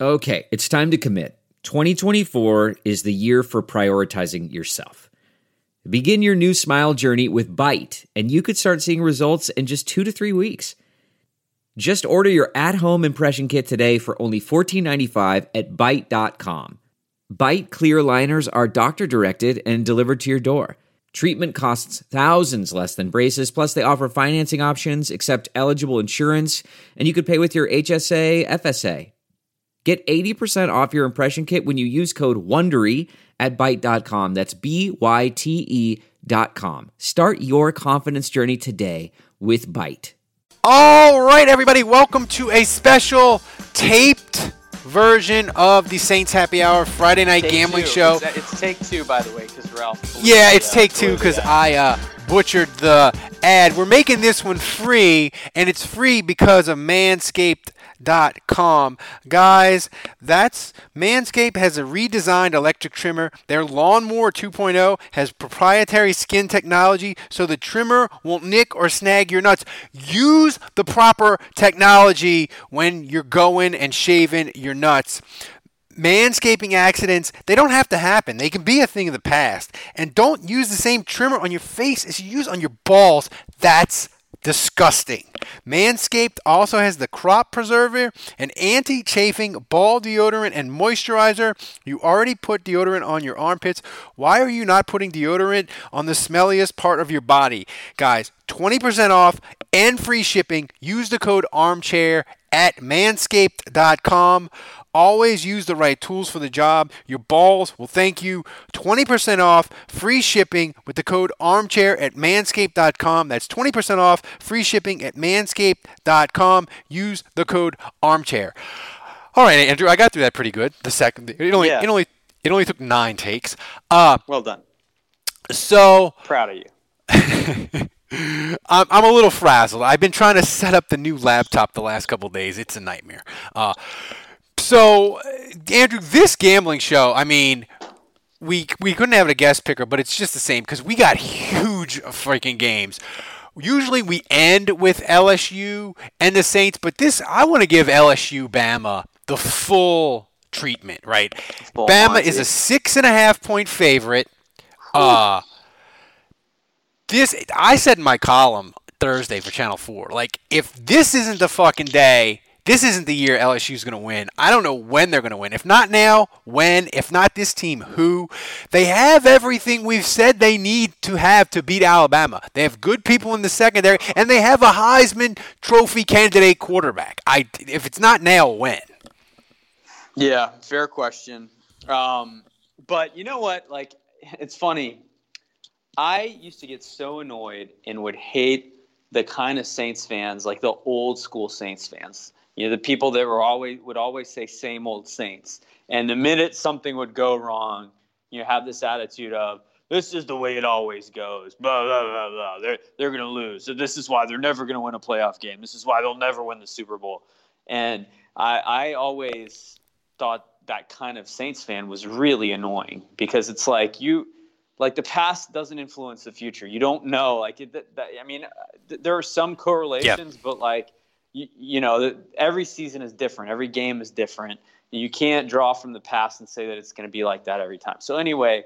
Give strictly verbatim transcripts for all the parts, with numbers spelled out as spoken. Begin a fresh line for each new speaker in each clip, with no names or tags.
Okay, it's time to commit. twenty twenty-four is the year for prioritizing yourself. Begin your new smile journey with Byte, and you could start seeing results in just two to three weeks. Just order your at-home impression kit today for only fourteen ninety-five at byte dot com. Byte clear aligners are doctor-directed and delivered to your door. Treatment costs thousands less than braces, plus they offer financing options, accept eligible insurance, and you could pay with your H S A, F S A. Get eighty percent off your impression kit when you use code WONDERY at byte dot com. That's B Y T E dot com. Start your confidence journey today with Byte.
All right, everybody, welcome to a special taped version of the Saints Happy Hour Friday Night
take
Gambling
two.
Show.
It's, it's take two, by the way, because Ralph.
Yeah, it's
uh,
take two because I uh, butchered the ad. We're making this one free, and it's free because of manscaped dot com. Guys, that's Manscaped has a redesigned electric trimmer. Their Lawnmower two point oh has proprietary skin technology so the trimmer won't nick or snag your nuts. Use the proper technology when you're going and shaving your nuts. Manscaping accidents, they don't have to happen. They can be a thing of the past. And don't use the same trimmer on your face as you use on your balls. That's disgusting. Manscaped also has the Crop Preserver, an anti-chafing ball deodorant and moisturizer. You already put deodorant on your armpits. Why are you not putting deodorant on the smelliest part of your body? Guys, twenty percent off and free shipping. Use the code ARMCHAIR at manscaped dot com. Always use the right tools for the job. Your balls will thank you. twenty percent off, free shipping with the code ARMCHAIR at manscaped dot com. That's twenty percent off, free shipping at manscaped dot com. Use the code ARMCHAIR. All right, Andrew, I got through that pretty good. The second, it only,
Yeah.
it only, it only took nine takes. Uh,
Well done.
So
Proud of you.
I'm, I'm a little frazzled. I've been trying to set up the new laptop the last couple of days. It's a nightmare. Uh, So, Andrew, this gambling show, I mean, we we couldn't have a guest picker, but it's just the same because we got huge freaking games. Usually we end with L S U and the Saints, but this, I want to give L S U Bama the full treatment, right?
Full
Bama
Monty.
is a six and a half point favorite. Uh, this, I said in my column Thursday for Channel four, like, if this isn't the fucking day, this isn't the year L S U's going to win. I don't know when they're going to win. If not now, when? If not this team, who? They have everything we've said they need to have to beat Alabama. They have good people in the secondary, and they have a Heisman Trophy candidate quarterback. I, if it's not now, when?
Yeah, fair question. Um, but you know what? Like, it's funny. I used to get so annoyed and would hate the kind of Saints fans, like the old school Saints fans. You know, the people that were always would always say same old Saints. And the minute something would go wrong, you have this attitude of, this is the way it always goes. Blah, blah, blah, blah. They're, they're going to lose. So this is why they're never going to win a playoff game. This is why they'll never win the Super Bowl. And I, I always thought that kind of Saints fan was really annoying because it's like you – like the past doesn't influence the future. You don't know. Like, it, that, that, I mean, th- there are some correlations, yeah. but like, you, you know, the, every season is different. Every game is different. You can't draw from the past and say that it's going to be like that every time. So anyway,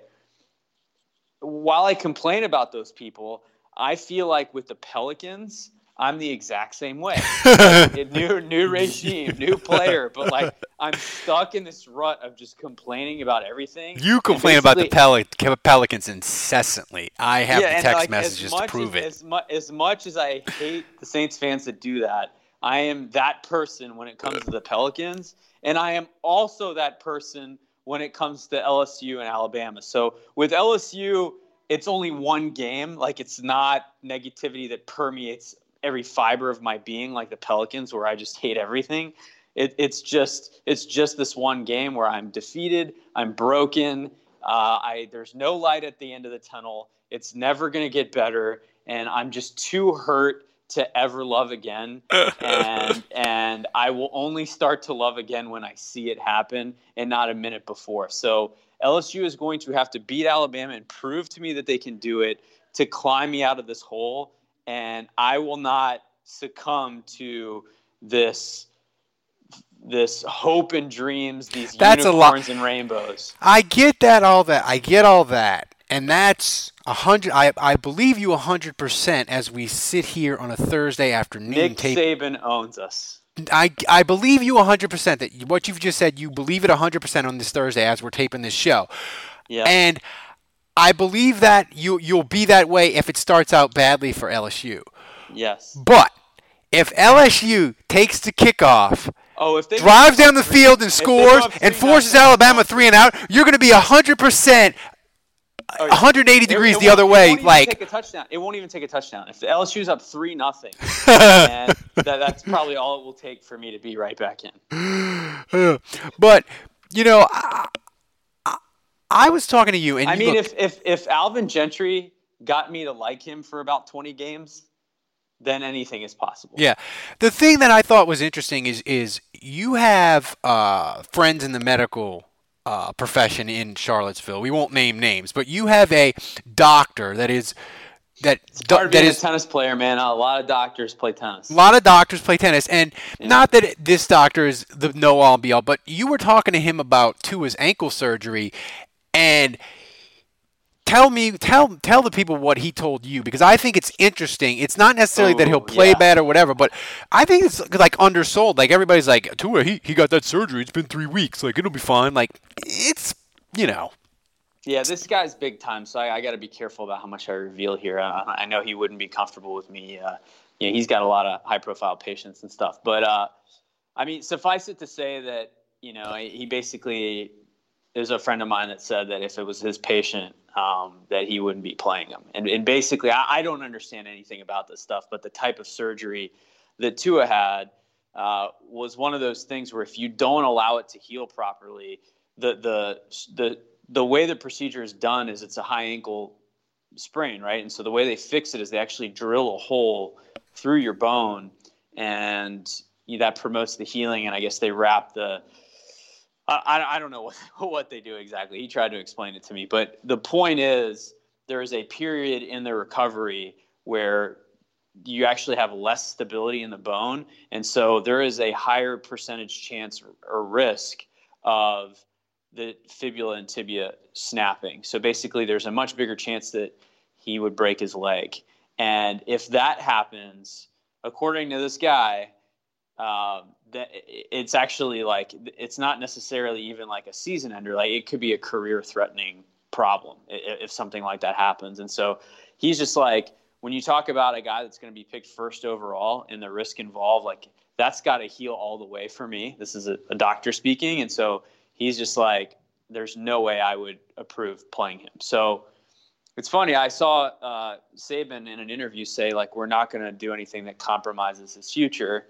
while I complain about those people, I feel like with the Pelicans, I'm the exact same way. Like, new new regime, new player, but like I'm stuck in this rut of just complaining about everything.
You complain about the Pel- Pelicans incessantly. I have
yeah,
the text
like,
messages to prove
as,
it.
As, mu- as much as I hate the Saints fans that do that, I am that person when it comes to the Pelicans, and I am also that person when it comes to L S U and Alabama. So with L S U, it's only one game. Like, it's not negativity that permeates every fiber of my being like the Pelicans, where I just hate everything. It, it's just it's just this one game where I'm defeated, I'm broken, uh, I there's no light at the end of the tunnel. It's never going to get better, and I'm just too hurt to ever love again. and and I will only start to love again when I see it happen and not a minute before. So L S U is going to have to beat Alabama and prove to me that they can do it to climb me out of this hole. And I will not succumb to this this hope and dreams, these
That's
unicorns
a lot.
and rainbows.
I get that, all that. I get all that. And that's a hundred. I, I believe you a hundred percent as we sit here on a Thursday afternoon.
Nick
tape.
Saban owns us.
I, I believe you a hundred percent that what you've just said, you believe it a hundred percent on this Thursday as we're taping this show.
Yeah.
And I believe that you you'll be that way if it starts out badly for L S U.
Yes.
But if L S U takes the kickoff,
oh, if they
drives down the field and scores and forces Alabama three and out, you're going to be a hundred percent. one hundred eighty degrees
it, it
the other
it
way,
won't even
like
take a touchdown. It won't even take a touchdown. If the L S U's up three nothing, and that, that's probably all it will take for me to be right back in.
But you know, I, I, I was talking to you, and
I
you
mean,
look,
if if if Alvin Gentry got me to like him for about twenty games, then anything is possible.
Yeah, the thing that I thought was interesting is is you have uh, friends in the medical Uh, profession in Charlottesville. We won't name names, but you have a doctor that is that
It's hard
that
being
is
a tennis player, man. A lot of doctors play tennis.
a lot of doctors play tennis, and
Yeah.
not that it, this doctor is the know all be all, but you were talking to him about Tua's ankle surgery, and tell me, tell tell the people what he told you, because I think it's interesting. It's not necessarily
Oh,
that he'll play
yeah.
bad or whatever, but I think it's like undersold. Like everybody's like, Tua, he he got that surgery. It's been three weeks. Like it'll be fine. Like it's you know.
Yeah, this guy's big time, so I, I got to be careful about how much I reveal here. I, I know he wouldn't be comfortable with me. Uh, you know, he's got a lot of high-profile patients and stuff. But uh, I mean, suffice it to say that you know he basically there's a friend of mine that said that if it was his patient, um, that he wouldn't be playing him. And, and basically, I, I don't understand anything about this stuff, but the type of surgery that Tua had uh, was one of those things where if you don't allow it to heal properly, the the the the way the procedure is done is it's a high ankle sprain, right? And so the way they fix it is they actually drill a hole through your bone, and you know, that promotes the healing. And I guess they wrap the I, I don't know what, what they do exactly. He tried to explain it to me. But the point is there is a period in the recovery where you actually have less stability in the bone. And so there is a higher percentage chance or risk of the fibula and tibia snapping. So basically there's a much bigger chance that he would break his leg. And if that happens, according to this guy, um, that it's actually like, it's not necessarily even like a season ender. Like it could be a career threatening problem if, if something like that happens. And so he's just like, when you talk about a guy that's going to be picked first overall and the risk involved, like that's got to heal all the way for me. This is a, a doctor speaking. And so he's just like, there's no way I would approve playing him. So it's funny. I saw uh, Saban in an interview say like, we're not going to do anything that compromises his future.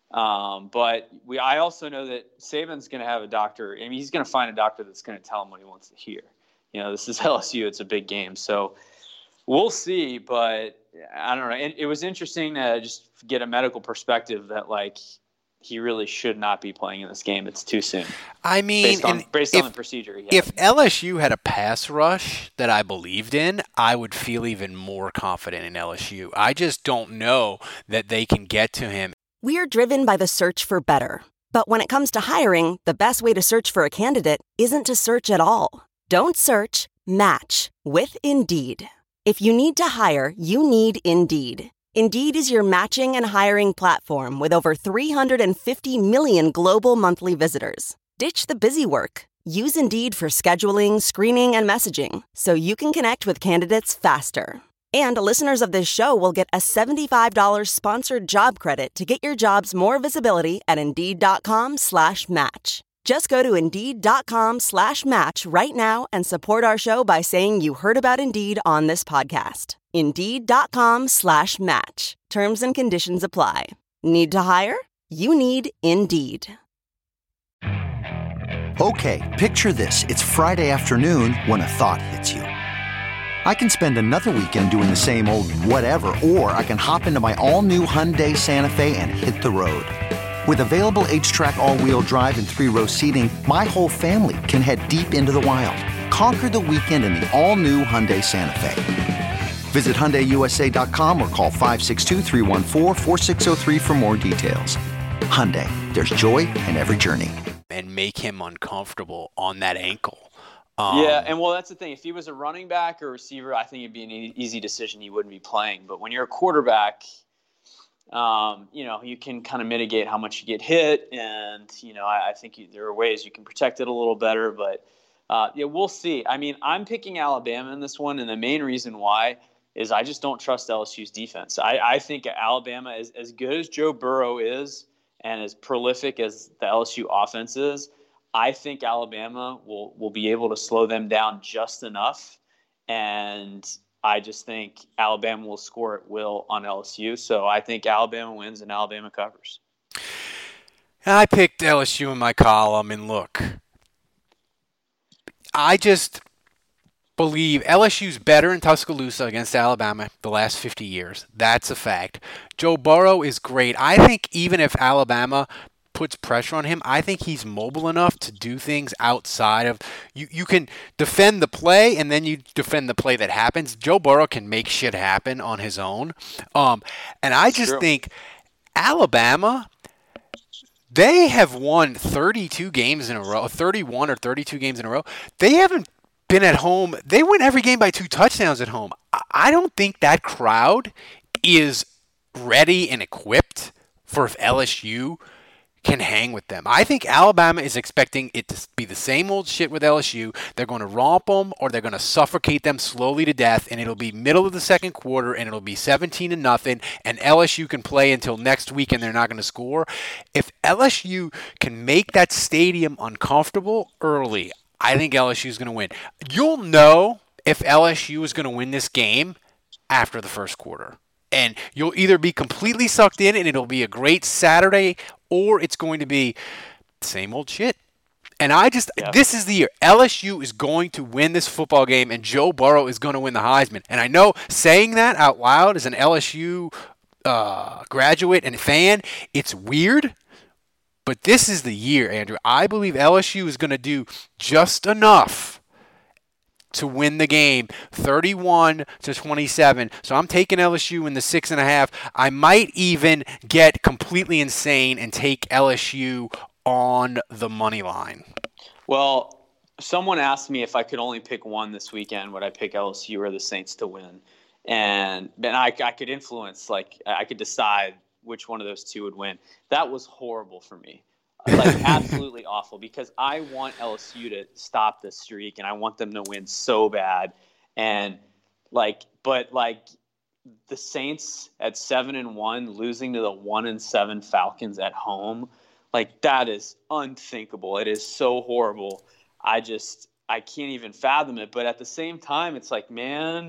Um, but we, I also know that Saban's going to have a doctor. I mean, he's going to find a doctor that's going to tell him what he wants to hear. You know, this is L S U. It's a big game. So we'll see, but I don't know. It, it was interesting to just get a medical perspective that like he really should not be playing in this game. It's too soon.
I mean,
based on, based
if,
on the procedure. He
if L S U had a pass rush that I believed in, I would feel even more confident in L S U. I just don't know that they can get to him.
We're driven by the search for better. But when it comes to hiring, the best way to search for a candidate isn't to search at all. Don't search, match with Indeed. If you need to hire, you need Indeed. Indeed is your matching and hiring platform with over three hundred fifty million global monthly visitors. Ditch the busy work. Use Indeed for scheduling, screening, and messaging so you can connect with candidates faster. And listeners of this show will get a seventy-five dollars sponsored job credit to get your jobs more visibility at Indeed.com slash match. Just go to Indeed.com slash match right now and support our show by saying you heard about Indeed on this podcast. Indeed.com slash match. Terms and conditions apply. Need to hire? You need Indeed.
Okay, picture this. It's Friday afternoon when a thought hits you. I can spend another weekend doing the same old whatever, or I can hop into my all-new Hyundai Santa Fe and hit the road. With available H-Track all-wheel drive and three-row seating, my whole family can head deep into the wild. Conquer the weekend in the all-new Hyundai Santa Fe. Visit Hyundai U S A dot com or call five six two, three one four, four six zero three for more details. Hyundai, there's joy in every journey.
And make him uncomfortable on that ankle. Um,
yeah, and well, that's the thing. If he was a running back or receiver, I think it'd be an e- easy decision. He wouldn't be playing. But when you're a quarterback, um, you know, you can kind of mitigate how much you get hit, and you know, I, I think you, there are ways you can protect it a little better. But uh, yeah, we'll see. I mean, I'm picking Alabama in this one, and the main reason why is I just don't trust L S U's defense. I, I think Alabama is as good as Joe Burrow is, and as prolific as the L S U offense is. I think Alabama will, will be able to slow them down just enough, and I just think Alabama will score at will on L S U. So I think Alabama wins and Alabama covers.
I picked L S U in my column, and look, I just believe L S U's better in Tuscaloosa against Alabama the last fifty years. That's a fact. Joe Burrow is great. I think even if Alabama puts pressure on him, I think he's mobile enough to do things outside of you. You can defend the play, and then you defend the play that happens. Joe Burrow can make shit happen on his own. Um, and I just
True.
think Alabama, they have won thirty-two games in a row, thirty-one or thirty-two games in a row. They haven't been at home. They win every game by two touchdowns at home. I don't think that crowd is ready and equipped for if L S U can hang with them. I think Alabama is expecting it to be the same old shit with L S U. They're going to romp them, or they're going to suffocate them slowly to death, and it'll be middle of the second quarter, and it'll be seventeen to nothing, and L S U can play until next week, and they're not going to score. If L S U can make that stadium uncomfortable early, I think L S U is going to win. You'll know if L S U is going to win this game after the first quarter. And you'll either be completely sucked in and it'll be a great Saturday, or it's going to be same old shit. And I just, yeah. This is the year. L S U is going to win this football game, and Joe Burrow is going to win the Heisman. And I know saying that out loud as an L S U uh, graduate and fan, it's weird. But this is the year, Andrew. I believe L S U is going to do just enough to win the game, thirty-one to twenty-seven. So I'm taking L S U in the six and a half. I might even get completely insane and take L S U on the money line.
Well, someone asked me if I could only pick one this weekend, would I pick L S U or the Saints to win? And then I, I could influence, like I could decide which one of those two would win. That was horrible for me. Like absolutely awful, because I want L S U to stop the streak and I want them to win so bad. And like, but like the Saints at seven and one losing to the one and seven Falcons at home, like that is unthinkable. It is so horrible. I just, I can't even fathom it. But at the same time, it's like, man,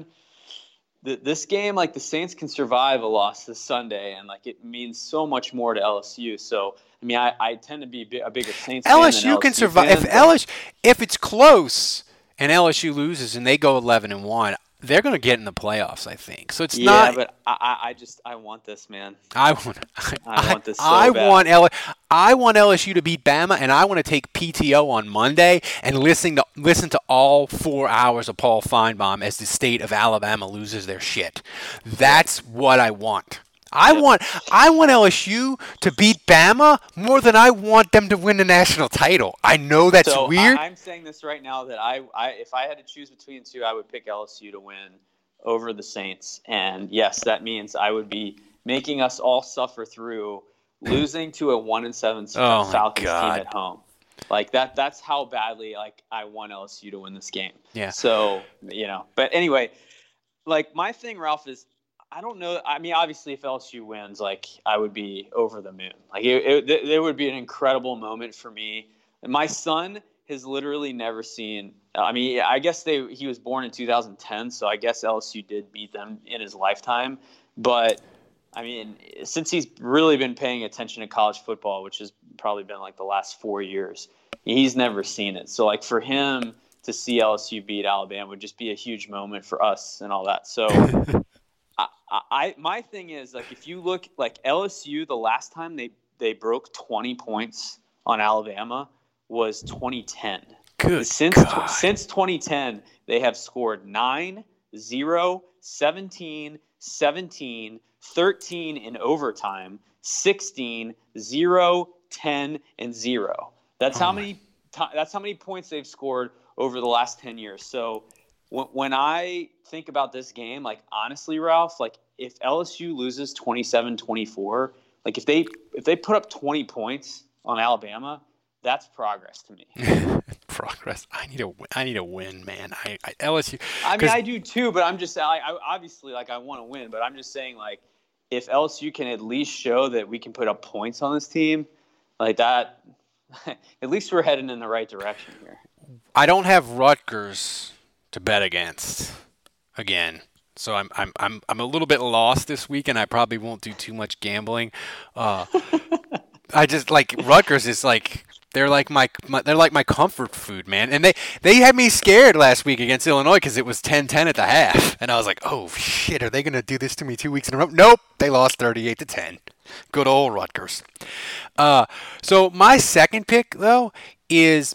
th- this game, like the Saints can survive a loss this Sunday, and like it means so much more to L S U. So, I mean, I, I tend to be a bigger Saints
L S U
fan than L S U
can survive.
fan,
if
but...
L S U, if it's close and L S U loses and they go eleven and one, they're going to get in the playoffs, I think. So it's
yeah,
not.
Yeah, but I, I just I want this, man.
I want. I,
I want this. So
I
bad.
want L. I want L S U to beat Bama, and I want to take P T O on Monday and listen to listen to all four hours of Paul Feinbaum as the state of Alabama loses their shit. That's what I want. I
yep.
want I want L S U to beat Bama more than I want them to win the national title. I know that's
so
weird.
I, I'm saying this right now that I, I, if I had to choose between the two, I would pick L S U to win over the Saints. And yes, that means I would be making us all suffer through losing to a one and seven
oh
Falcons team at home. Like that. That's how badly like I want L S U to win this game.
Yeah.
So you know, but anyway, like my thing, Ralph, is. I don't know. I mean, obviously, if L S U wins, like I would be over the moon. Like it, it, it would be an incredible moment for me. And my son has literally never seen. I mean, I guess they he was born in two thousand ten, so I guess L S U did beat them in his lifetime. But I mean, since he's really been paying attention to college football, which has probably been like the last four years, he's never seen it. So like for him to see L S U beat Alabama would just be a huge moment for us and all that. So. I, I my thing is like if you look like L S U, the last time they, they broke twenty points on Alabama was twenty ten.
Good
since
God.
Since twenty ten, they have scored nine, zero, seventeen, seventeen, thirteen in overtime, sixteen, zero, ten, and zero. That's
Oh
how
my.
many ti- that's how many points they've scored over the last ten years. So when, when I think about this game, like honestly, Ralph, like if L S U loses twenty-seven twenty-four, like if they if they put up twenty points on Alabama, that's progress to me.
Progress. I need a win. I need a win, man. I, I L S U.
I mean,
'cause-
I do too, but I'm just I, I obviously like I want to win, but I'm just saying like if L S U can at least show that we can put up points on this team, like that, at least we're heading in the right direction here.
I don't have Rutgers to bet against again. So I'm I'm I'm I'm a little bit lost this week, and I probably won't do too much gambling. Uh, I just like Rutgers is like they're like my, my they're like my comfort food, man. And they they had me scared last week against Illinois because it was ten ten at the half, and I was like, oh shit, are they gonna do this to me two weeks in a row? Nope, they lost thirty-eight to ten. Good old Rutgers. Uh, so my second pick though is.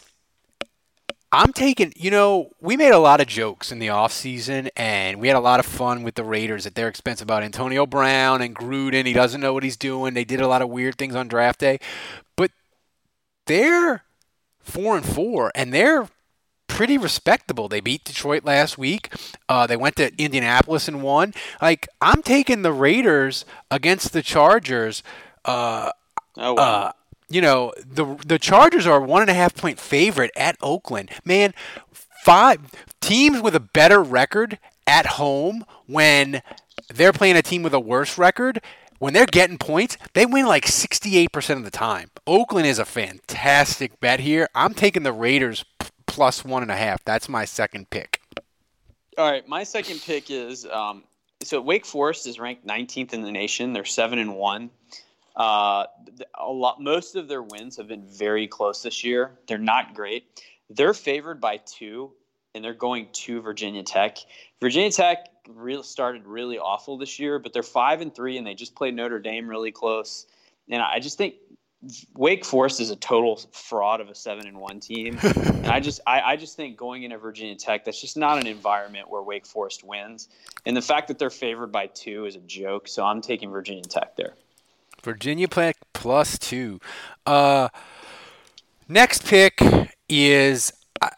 I'm taking, you know, we made a lot of jokes in the offseason, and we had a lot of fun with the Raiders at their expense about Antonio Brown and Gruden. He doesn't know what he's doing. They did a lot of weird things on draft day. But they're four and four, and they're pretty respectable. They beat Detroit last week. Uh, they went to Indianapolis and won. Like, I'm taking the Raiders against the Chargers. Uh,
Oh wow.
uh, You know, the the Chargers are a one and a half point favorite at Oakland. Man, five teams with a better record at home when they're playing a team with a worse record, when they're getting points, they win like sixty-eight percent of the time. Oakland is a fantastic bet here. I'm taking the Raiders p- plus one and a half. That's my second pick.
All right, my second pick is um, so Wake Forest is ranked nineteenth in the nation. They're seven and one. Uh, a lot, most of their wins have been very close this year. They're not great. They're favored by two, and they're going to Virginia Tech. Virginia Tech really started really awful this year, but they're five and three, and they just played Notre Dame really close. And I just think Wake Forest is a total fraud of a seven and one team. And I just, I, I just think going into Virginia Tech, that's just not an environment where Wake Forest wins. And the fact that they're favored by two is a joke. So I'm taking Virginia Tech there.
Virginia Tech plus two. Uh, next pick is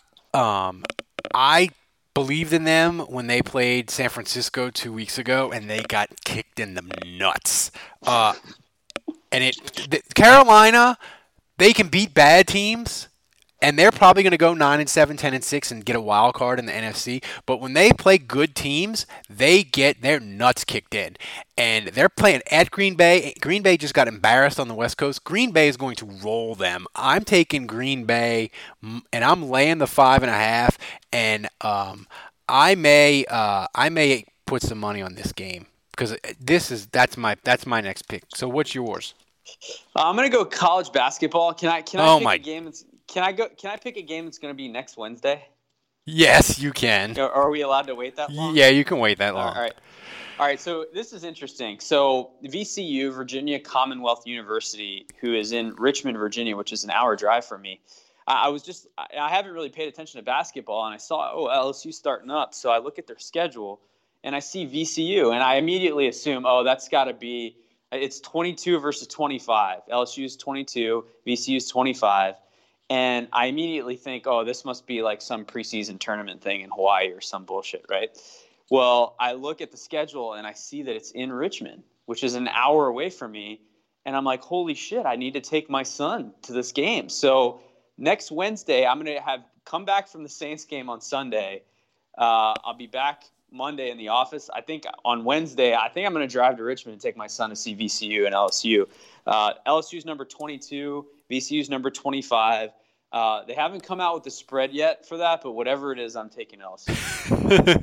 um, I believed in them when they played San Francisco two weeks ago, and they got kicked in the nuts. Uh, and it the, Carolina, they can beat bad teams. And they're probably going to go nine and seven, ten and six, and get a wild card in the N F C. But when they play good teams, they get their nuts kicked in. And they're playing at Green Bay. Green Bay just got embarrassed on the West Coast. Green Bay is going to roll them. I'm taking Green Bay, and I'm laying the five and a half. And um, I may, uh, I may put some money on this game because this is that's my that's my next pick. So what's yours?
Uh, I'm going to go college basketball. Can I? Can I
Oh
pick
my-
a game? That's, can I go? Can I pick a game that's going to be next Wednesday?
Yes, you can.
Or are we allowed to wait that long?
Yeah, you can wait that long.
All right. All right. So this is interesting. So V C U, Virginia Commonwealth University, who is in Richmond, Virginia, which is an hour drive from me. I, I was just I, I haven't really paid attention to basketball, and I saw oh L S U starting up. So I look at their schedule, and I see V C U, and I immediately assume oh that's got to be it's twenty-two versus twenty-five. L S U is twenty-two, V C U is twenty-five. And I immediately think, oh, this must be like some preseason tournament thing in Hawaii or some bullshit, right? Well, I look at the schedule and I see that it's in Richmond, which is an hour away from me. And I'm like, holy shit, I need to take my son to this game. So next Wednesday, I'm going to have come back from the Saints game on Sunday. Uh, I'll be back Monday in the office. I think on Wednesday, I think I'm going to drive to Richmond and take my son to see V C U and L S U. Uh, L S U's number twenty-two, V C U's number twenty-five. Uh, they haven't come out with the spread yet for that, but whatever it is, I'm taking L S U.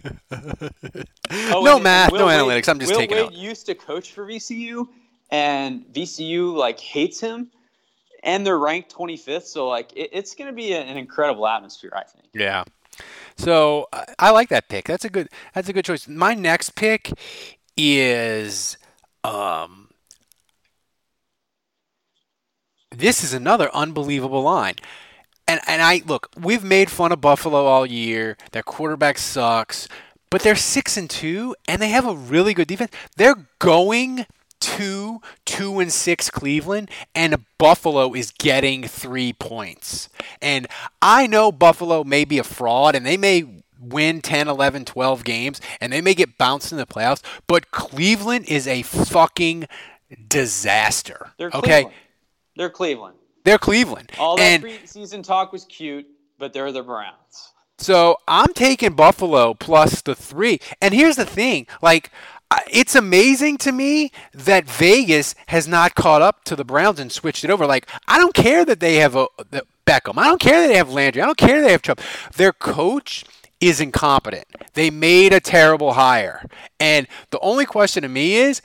oh,
no
and,
math,
and Will
no
Wade,
analytics. I'm just
Will
taking
Wade
out.
used to coach for V C U, and V C U like hates him, and they're ranked twenty-fifth. So like it, it's going to be an incredible atmosphere, I think.
Yeah. So I, I like that pick. That's a good. That's a good choice. My next pick is. Um, this is another unbelievable line. And and I look, we've made fun of Buffalo all year. Their quarterback sucks, but they're six and two, and they have a really good defense. They're going two, two and six Cleveland, and Buffalo is getting three points. And I know Buffalo may be a fraud, and they may win ten, eleven, twelve games, and they may get bounced in the playoffs, but Cleveland is a fucking disaster.
They're
okay?
Cleveland. They're Cleveland.
They're Cleveland.
All that
and
preseason talk was cute, but they're the Browns.
So I'm taking Buffalo plus the three. And here's the thing, like, it's amazing to me that Vegas has not caught up to the Browns and switched it over. Like, I don't care that they have a, the Beckham. I don't care that they have Landry. I don't care that they have Chubb. Their coach is incompetent. They made a terrible hire. And the only question to me is,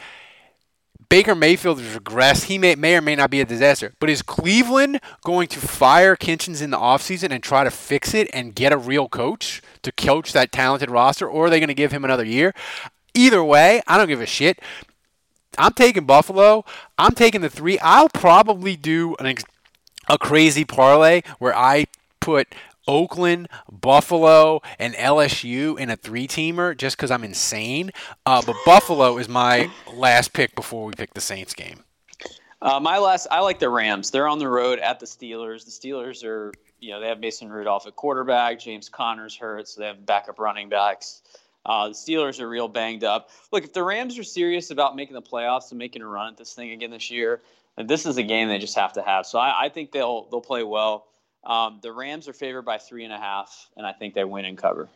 Baker Mayfield has regressed. He may, may or may not be a disaster. But is Cleveland going to fire Kitchens in the offseason and try to fix it and get a real coach to coach that talented roster? Or are they going to give him another year? Either way, I don't give a shit. I'm taking Buffalo. I'm taking the three. I'll probably do an ex- a crazy parlay where I put Oakland, Buffalo, and L S U in a three-teamer just because I'm insane. Uh, but Buffalo is my last pick before we pick the Saints game.
Uh, my last, I like the Rams. They're on the road at the Steelers. The Steelers are, you know, they have Mason Rudolph at quarterback. James Conner's hurt, so they have backup running backs. Uh, the Steelers are real banged up. Look, if the Rams are serious about making the playoffs and making a run at this thing again this year, then this is a game they just have to have. So I, I think they'll they'll play well. Um, the Rams are favored by three and a half, and I think they win and cover.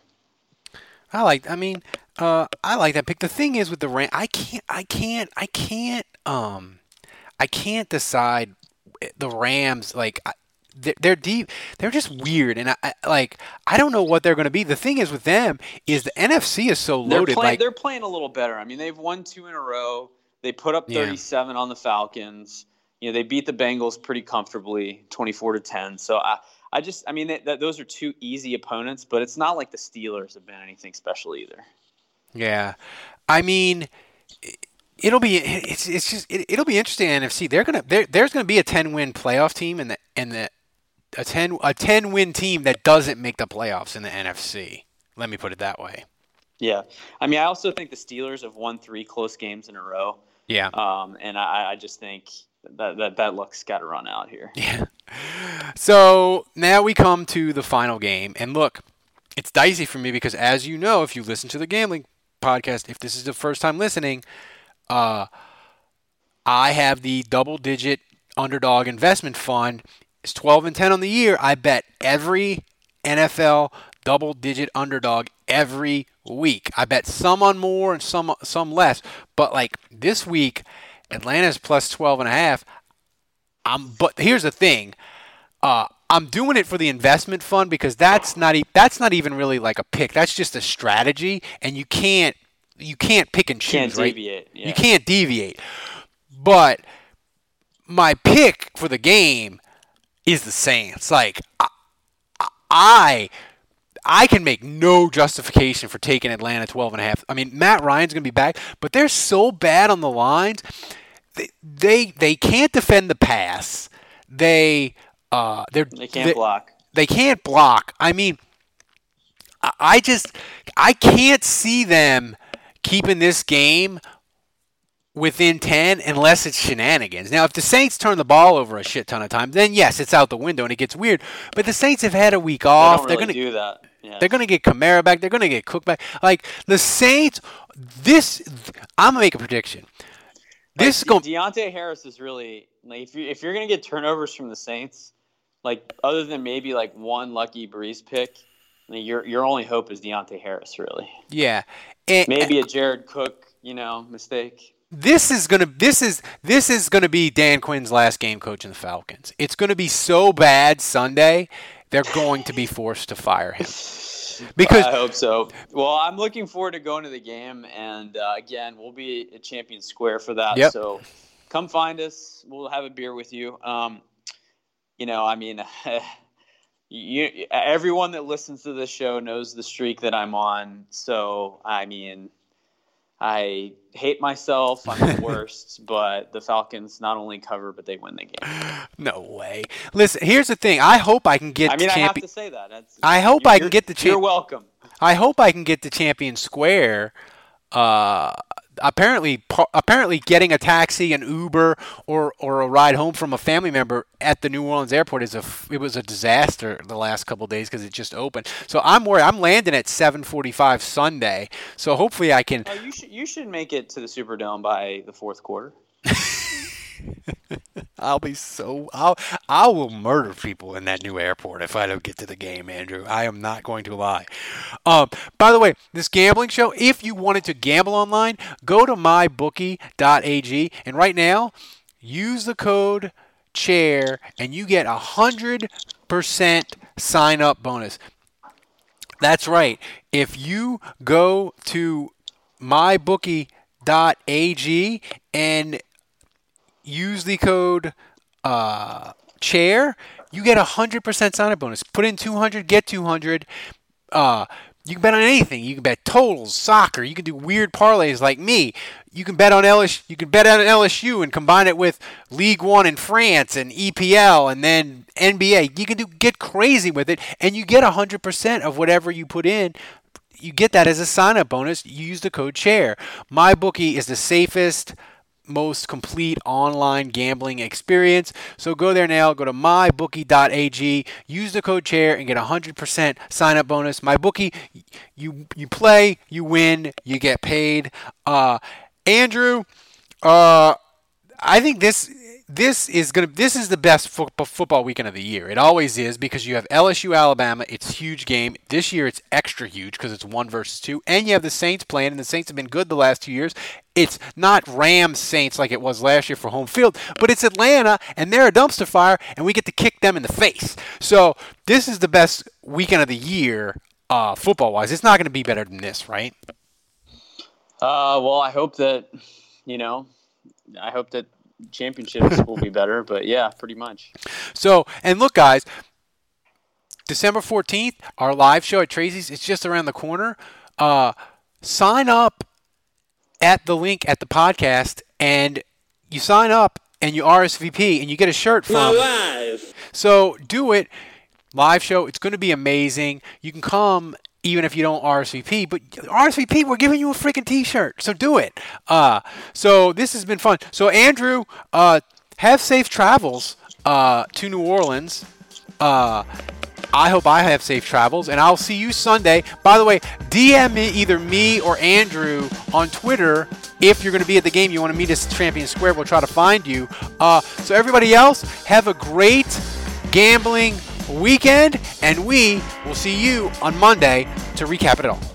I like. I mean, uh, I like that pick. The thing is with the Rams, I can't. I can't. I can't. Um, I can't decide the Rams. Like they're, they're deep. They're just weird, and I, I like. I don't know what they're going to be. The thing is with them is the N F C is so
They're
loaded.
playing,
like
they're playing a little better. I mean, they've won two in a row. They put up thirty-seven yeah. on the Falcons. You know, they beat the Bengals pretty comfortably, twenty-four to ten. So I, I just, I mean, they, that, those are two easy opponents, but it's not like the Steelers have been anything special either.
Yeah, I mean, it'll be, it's, it's just, it, it'll be interesting in N F C. They're gonna, there's gonna be a ten-win playoff team, and the, and the, a ten, a ten-win team that doesn't make the playoffs in the N F C. Let me put it that way.
Yeah, I mean, I also think the Steelers have won three close games in a row.
Yeah,
um, and I, I just think. That, that that luck's got to run out here.
Yeah. So now we come to the final game. And look, it's dicey for me because, as you know, if you listen to the gambling podcast, if this is the first time listening, uh, I have the double-digit underdog investment fund. It's twelve and ten on the year. I bet every N F L double-digit underdog every week. I bet some on more and some some less. But, like, this week – Atlanta's plus twelve and a half. I'm, but here's the thing. Uh, I'm doing it for the investment fund because that's not e- that's not even really like a pick. That's just a strategy, and you can't you can't pick and choose,
can't
right?
Deviate, yeah.
You can't deviate. But my pick for the game is the Saints. Like I I, I can make no justification for taking Atlanta twelve and a half. I mean, Matt Ryan's going to be back, but they're so bad on the lines. They they, they can't defend the pass. They uh they're
they can't
they,
block.
They can't block. I mean, I, I just I can't see them keeping this game within ten unless it's shenanigans. Now, if the Saints turn the ball over a shit ton of times, then yes, it's out the window and it gets weird. But the Saints have had a week off.
They don't
They're
really
gonna
do that. Yeah.
They're gonna get Kamara back. They're gonna get Cook back. Like the Saints, this I'm gonna make a prediction. This
like,
is going.
Deontay Harris is really like if you if you're gonna get turnovers from the Saints, like other than maybe like one lucky Breeze pick, I mean, your your only hope is Deontay Harris, really.
Yeah, and,
maybe a Jared Cook, you know, mistake.
This is gonna this is this is gonna be Dan Quinn's last game coaching the Falcons. It's gonna be so bad Sunday, they're going to be forced to fire him. Because
I hope so. Well, I'm looking forward to going to the game, and uh, again, we'll be at Champion Square for that.
Yep.
So come find us. We'll have a beer with you. Um, you know, I mean, you, everyone that listens to this show knows the streak that I'm on. So, I mean, I hate myself. I'm the worst, but the Falcons not only cover, but they win the game.
No way. Listen, here's the thing. I hope I can get.
I mean,
champion-
I have to say that. That's,
I hope I can get the.
Cha- you're welcome.
I hope I can get to Champion Square. Uh, apparently apparently getting a taxi, an Uber, or or a ride home from a family member at the New Orleans airport is a it was a disaster the last couple of days because it just opened. So I'm worried. I'm landing at seven forty-five Sunday. So hopefully I can.
Oh, you should you should make it to the Superdome by the fourth quarter.
I'll be so I'll I will murder people in that new airport if I don't get to the game, Andrew. I am not going to lie. Um, by the way, this gambling show, if you wanted to gamble online, go to my bookie dot a g, and right now, use the code CHAIR and you get a hundred percent sign up bonus. That's right. If you go to my bookie dot a g and use the code uh, CHAIR, you get a one hundred percent sign-up bonus. Put in two hundred, get two hundred. Uh, you can bet on anything. You can bet totals, soccer. You can do weird parlays like me. You can bet on L S U. You can bet on L S U and combine it with League One in France and E P L and then N B A. You can do get crazy with it, and you get one hundred percent of whatever you put in. You get that as a sign-up bonus. You use the code CHAIR. MyBookie is the safest, most complete online gambling experience. So go there now, go to my bookie dot a g, use the code CHAIR and get a one hundred percent sign up bonus. MyBookie, you you play, you win, you get paid. Uh, Andrew, uh, I think this this is gonna this is the best fo- football weekend of the year. It always is because you have L S U Alabama. It's a huge game. This year it's extra huge because it's one versus two, and you have the Saints playing, and the Saints have been good the last two years. It's not Rams Saints like it was last year for home field, but it's Atlanta, and they're a dumpster fire, and we get to kick them in the face. So this is the best weekend of the year, uh, football-wise. It's not going to be better than this, right?
Uh, well, I hope that, you know, I hope that championships will be better, but yeah, pretty much.
So, and look, guys, December fourteenth, our live show at Tracy's, it's just around the corner. Uh, sign up at the link at the podcast, and you sign up and you R S V P and you get a shirt from
live.
So do it. Live show. It's going to be amazing. You can come even if you don't R S V P, but R S V P, we're giving you a freaking t-shirt. So do it. Uh, so this has been fun. So Andrew, uh, have safe travels uh, to New Orleans. Uh, I hope I have safe travels, and I'll see you Sunday. By the way, D M me, either me or Andrew on Twitter if you're going to be at the game. You want to meet us at Champion Square, we'll try to find you. Uh, so everybody else, have a great gambling weekend, and we will see you on Monday to recap it all.